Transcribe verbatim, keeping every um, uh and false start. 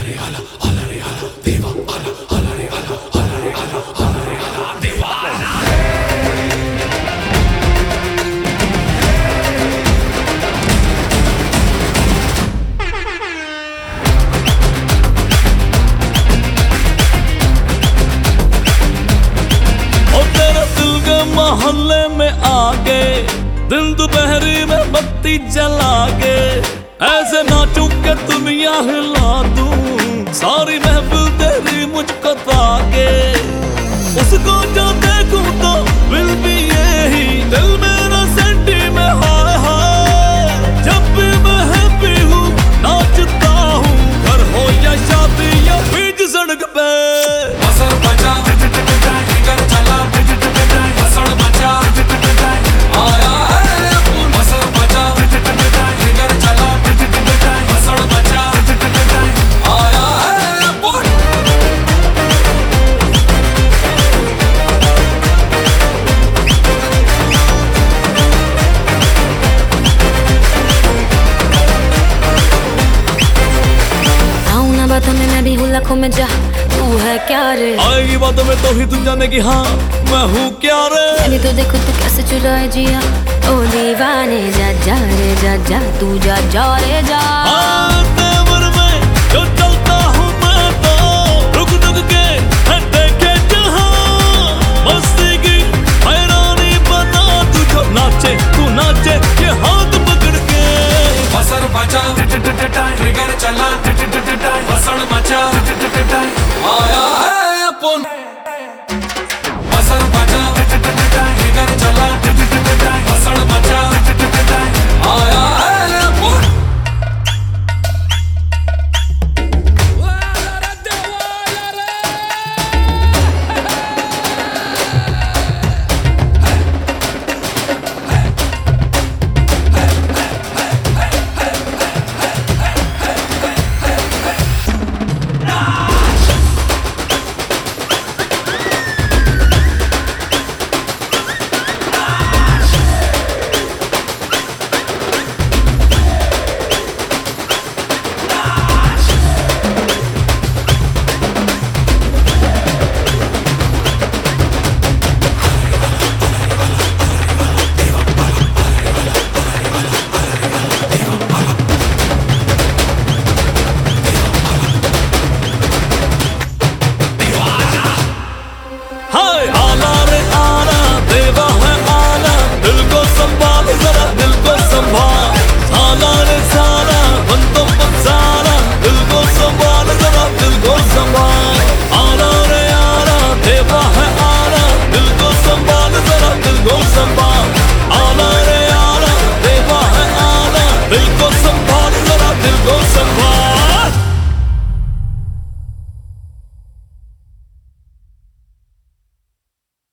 मोहल्ले में आगे दिन दोपहरी में बत्ती जला के ऐसे नाचूं के दुनिया हिला दूं, सारी महफिल तेरी मुझको ताके। उसको जो देखूं तो दिल भी यही, दिल मेरा सेंटी में हाय हाय। जब भी मैं हैप्पी हूँ नाचता हूँ, घर हो या शादी या बीच सड़क पे। असर बचा जिगर चला असर बचा आया है अपुन। असर बचा जिगर चला असर बचा आया है अपुन। आऊं ना बातों में मैं भी हूँ लाखों में जा, तू है क्या रे? आएगी बातों में तो ही तू जाने की हाँ मैं हूँ क्या रे। अभी तो देखो तू कैसे चुराए जिया, ओ दीवाने जा जा रे जा जा, तू जा जा रे जा। हाँ, तेवर में जो चलता हूँ मैं तो रुक रुक के है देखे जहाँ। मस्ती की हैरानी बना तू, जो नाचे तू नाचे ये हाथ पकड़ के। असर बचा जिगर चला असर बचा आया है अपुन। असर बचा जिगर चला असर बचा आया